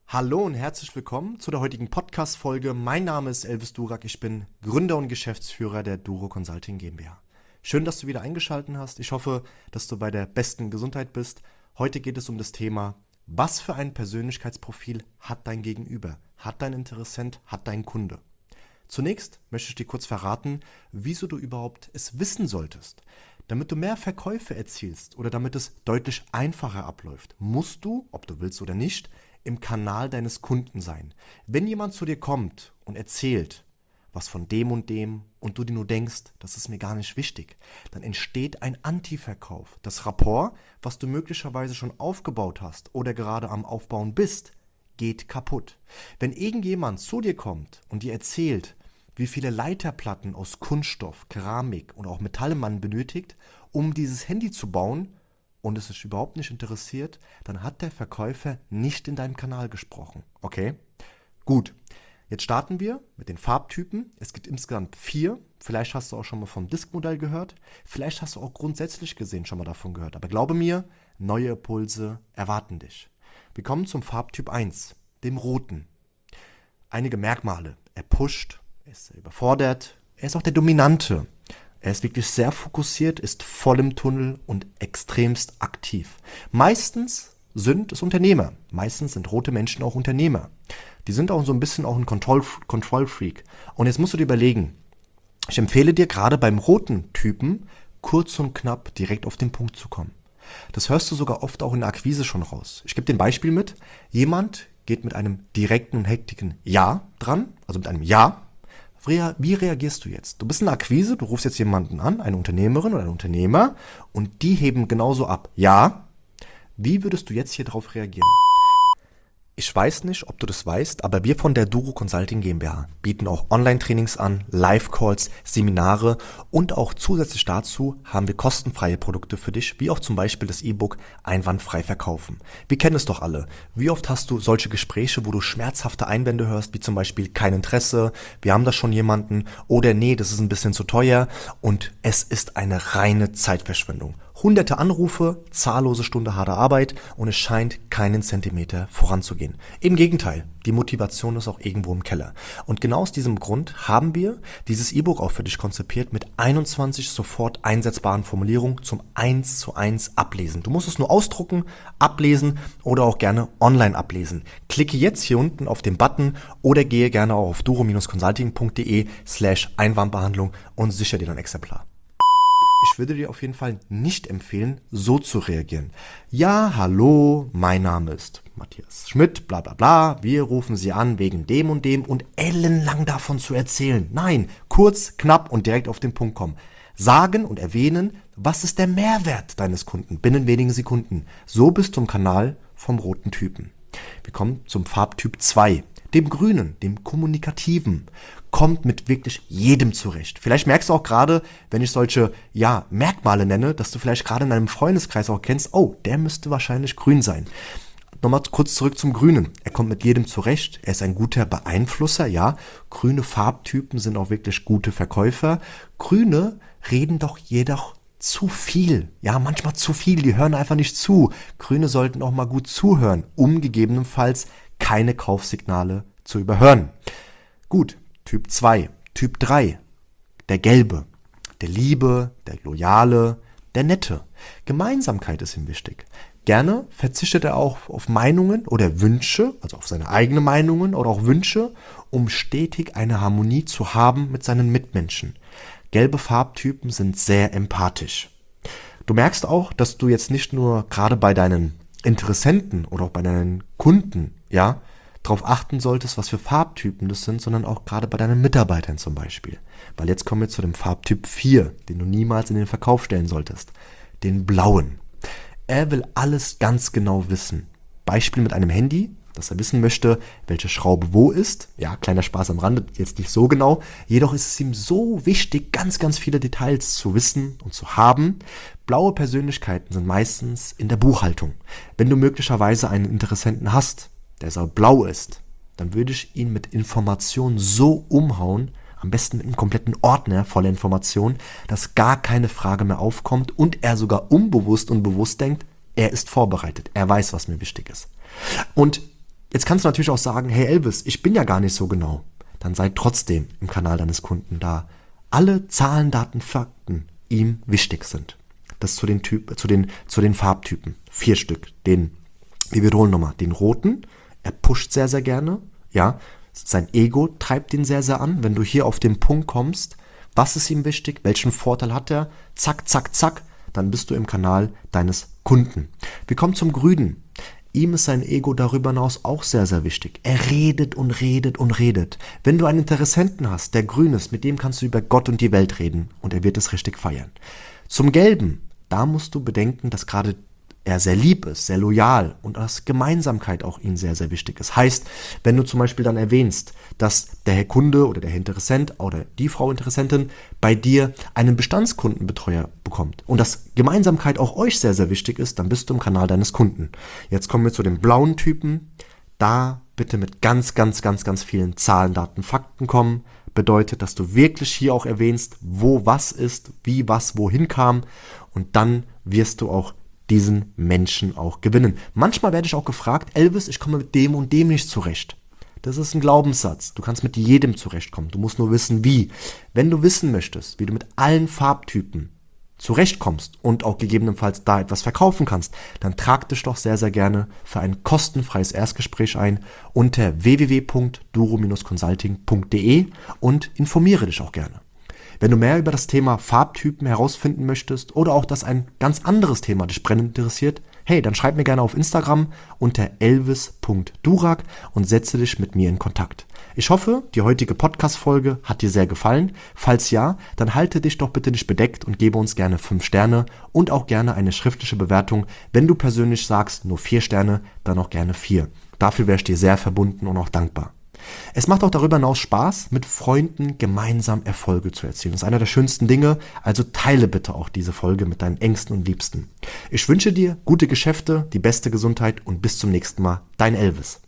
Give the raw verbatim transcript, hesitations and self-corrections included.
Hallo und herzlich willkommen zu der heutigen Podcast-Folge. Mein Name ist Elvis Durak, ich bin Gründer und Geschäftsführer der Duro Consulting GmbH. Schön, dass du wieder eingeschaltet hast. Ich hoffe, dass du bei der besten Gesundheit bist. Heute geht es um das Thema, was für ein Persönlichkeitsprofil hat dein Gegenüber, hat dein Interessent, hat dein Kunde. Zunächst möchte ich dir kurz verraten, wieso du überhaupt es wissen solltest. Damit du mehr Verkäufe erzielst oder damit es deutlich einfacher abläuft, musst du, ob du willst oder nicht, im Kanal deines Kunden sein. Wenn jemand zu dir kommt und erzählt, was von dem und dem und du dir nur denkst, das ist mir gar nicht wichtig, dann entsteht ein Anti-Verkauf. Das Rapport, was du möglicherweise schon aufgebaut hast oder gerade am Aufbauen bist, geht kaputt. Wenn irgendjemand zu dir kommt und dir erzählt, wie viele Leiterplatten aus Kunststoff, Keramik und auch Metall man benötigt, um dieses Handy zu bauen, und es ist überhaupt nicht interessiert, dann hat der Verkäufer nicht in deinem Kanal gesprochen. Okay? Gut. Jetzt starten wir mit den Farbtypen. Es gibt insgesamt vier. Vielleicht hast du auch schon mal vom Disk-Modell gehört. Vielleicht hast du auch grundsätzlich gesehen schon mal davon gehört. Aber glaube mir, neue Impulse erwarten dich. Wir kommen zum Farbtyp eins, dem Roten. Einige Merkmale. Er pusht, er ist überfordert, er ist auch der Dominante. Er ist wirklich sehr fokussiert, ist voll im Tunnel und extremst aktiv. Meistens sind es Unternehmer. Meistens sind rote Menschen auch Unternehmer. Die sind auch so ein bisschen auch ein Control, Control Freak. Und jetzt musst du dir überlegen, ich empfehle dir gerade beim roten Typen, kurz und knapp direkt auf den Punkt zu kommen. Das hörst du sogar oft auch in der Akquise schon raus. Ich gebe dir ein Beispiel mit. Jemand geht mit einem direkten und hektigen Ja dran, also mit einem Ja. Wie reagierst du jetzt? Du bist in der Akquise, du rufst jetzt jemanden an, eine Unternehmerin oder einen Unternehmer, und die heben genauso ab. Ja. Wie würdest du jetzt hier drauf reagieren? Ich weiß nicht, ob du das weißt, aber wir von der Duro Consulting GmbH bieten auch Online-Trainings an, Live-Calls, Seminare und auch zusätzlich dazu haben wir kostenfreie Produkte für dich, wie auch zum Beispiel das E-Book Einwandfrei verkaufen. Wir kennen es doch alle. Wie oft hast du solche Gespräche, wo du schmerzhafte Einwände hörst, wie zum Beispiel kein Interesse, wir haben da schon jemanden oder nee, das ist ein bisschen zu teuer und es ist eine reine Zeitverschwendung. Hunderte Anrufe, zahllose Stunden harte Arbeit und es scheint keinen Zentimeter voranzugehen. Im Gegenteil, die Motivation ist auch irgendwo im Keller. Und genau aus diesem Grund haben wir dieses E-Book auch für dich konzipiert mit einundzwanzig sofort einsetzbaren Formulierungen zum eins zu eins Ablesen. Du musst es nur ausdrucken, ablesen oder auch gerne online ablesen. Klicke jetzt hier unten auf den Button oder gehe gerne auch auf duro-consulting.de slash Einwandbehandlung und sichere dir ein Exemplar. Ich würde dir auf jeden Fall nicht empfehlen, so zu reagieren. Ja, hallo, mein Name ist Matthias Schmidt, bla bla bla, wir rufen Sie an wegen dem und dem und ellenlang davon zu erzählen. Nein, kurz, knapp und direkt auf den Punkt kommen. Sagen und erwähnen, was ist der Mehrwert deines Kunden binnen wenigen Sekunden. So bist du im Kanal vom roten Typen. Wir kommen zum Farbtyp zwei. Dem Grünen, dem Kommunikativen, kommt mit wirklich jedem zurecht. Vielleicht merkst du auch gerade, wenn ich solche ja, Merkmale nenne, dass du vielleicht gerade in einem Freundeskreis auch kennst, oh, der müsste wahrscheinlich grün sein. Nochmal kurz zurück zum Grünen. Er kommt mit jedem zurecht, er ist ein guter Beeinflusser, ja. Grüne Farbtypen sind auch wirklich gute Verkäufer. Grüne reden doch jedoch zu viel, ja, manchmal zu viel, die hören einfach nicht zu. Grüne sollten auch mal gut zuhören, um gegebenenfalls keine Kaufsignale zu überhören. Gut, Typ zwei, Typ drei, der Gelbe, der Liebe, der Loyale, der Nette. Gemeinsamkeit ist ihm wichtig. Gerne verzichtet er auch auf Meinungen oder Wünsche, also auf seine eigenen Meinungen oder auch Wünsche, um stetig eine Harmonie zu haben mit seinen Mitmenschen. Gelbe Farbtypen sind sehr empathisch. Du merkst auch, dass du jetzt nicht nur gerade bei deinen Interessenten oder auch bei deinen Kunden, ja, darauf achten solltest, was für Farbtypen das sind, sondern auch gerade bei deinen Mitarbeitern zum Beispiel. Weil jetzt kommen wir zu dem Farbtyp vier, den du niemals in den Verkauf stellen solltest, den Blauen. Er will alles ganz genau wissen. Beispiel mit einem Handy, dass er wissen möchte, welche Schraube wo ist. Ja, kleiner Spaß am Rande, jetzt nicht so genau. Jedoch ist es ihm so wichtig, ganz, ganz viele Details zu wissen und zu haben. Blaue Persönlichkeiten sind meistens in der Buchhaltung. Wenn du möglicherweise einen Interessenten hast, der so blau ist, dann würde ich ihn mit Informationen so umhauen, am besten mit einem kompletten Ordner voller Informationen, dass gar keine Frage mehr aufkommt und er sogar unbewusst und bewusst denkt, er ist vorbereitet, er weiß, was mir wichtig ist. Und Jetzt kannst du natürlich auch sagen, hey Elvis, ich bin ja gar nicht so genau. Dann sei trotzdem im Kanal deines Kunden, da alle Zahlen, Daten, Fakten ihm wichtig sind. Das zu den, Typ, zu den, zu den Farbtypen. Vier Stück. Den, wir wiederholen nochmal, den roten, er pusht sehr, sehr gerne. Ja, sein Ego treibt ihn sehr, sehr an. Wenn du hier auf den Punkt kommst, was ist ihm wichtig, welchen Vorteil hat er, zack, zack, zack, dann bist du im Kanal deines Kunden. Wir kommen zum Grünen. Ihm ist sein Ego darüber hinaus auch sehr, sehr wichtig. Er redet und redet und redet. Wenn du einen Interessenten hast, der grün ist, mit dem kannst du über Gott und die Welt reden und er wird es richtig feiern. Zum Gelben, da musst du bedenken, dass gerade er sehr lieb ist, sehr loyal und dass Gemeinsamkeit auch ihm sehr, sehr wichtig ist. Heißt, wenn du zum Beispiel dann erwähnst, dass der Herr Kunde oder der Herr Interessent oder die Frau Interessentin bei dir einen Bestandskundenbetreuer bekommt und dass Gemeinsamkeit auch euch sehr, sehr wichtig ist, dann bist du im Kanal deines Kunden. Jetzt kommen wir zu den blauen Typen. Da bitte mit ganz, ganz, ganz, ganz vielen Zahlen, Daten, Fakten kommen. Bedeutet, dass du wirklich hier auch erwähnst, wo was ist, wie was wohin kam und dann wirst du auch diesen Menschen auch gewinnen. Manchmal werde ich auch gefragt, Elvis, ich komme mit dem und dem nicht zurecht. Das ist ein Glaubenssatz. Du kannst mit jedem zurechtkommen. Du musst nur wissen, wie. Wenn du wissen möchtest, wie du mit allen Farbtypen zurechtkommst und auch gegebenenfalls da etwas verkaufen kannst, dann trag dich doch sehr, sehr gerne für ein kostenfreies Erstgespräch ein unter w w w punkt duro Bindestrich consulting punkt d e und informiere dich auch gerne. Wenn du mehr über das Thema Farbtypen herausfinden möchtest oder auch, dass ein ganz anderes Thema dich brennend interessiert, hey, dann schreib mir gerne auf Instagram unter elvis punkt durak und setze dich mit mir in Kontakt. Ich hoffe, die heutige Podcast-Folge hat dir sehr gefallen. Falls ja, dann halte dich doch bitte nicht bedeckt und gebe uns gerne fünf Sterne und auch gerne eine schriftliche Bewertung. Wenn du persönlich sagst, nur vier Sterne, dann auch gerne vier. Dafür wäre ich dir sehr verbunden und auch dankbar. Es macht auch darüber hinaus Spaß, mit Freunden gemeinsam Erfolge zu erzielen. Das ist einer der schönsten Dinge, also teile bitte auch diese Folge mit deinen Ängsten und Liebsten. Ich wünsche dir gute Geschäfte, die beste Gesundheit und bis zum nächsten Mal. Dein Elvis.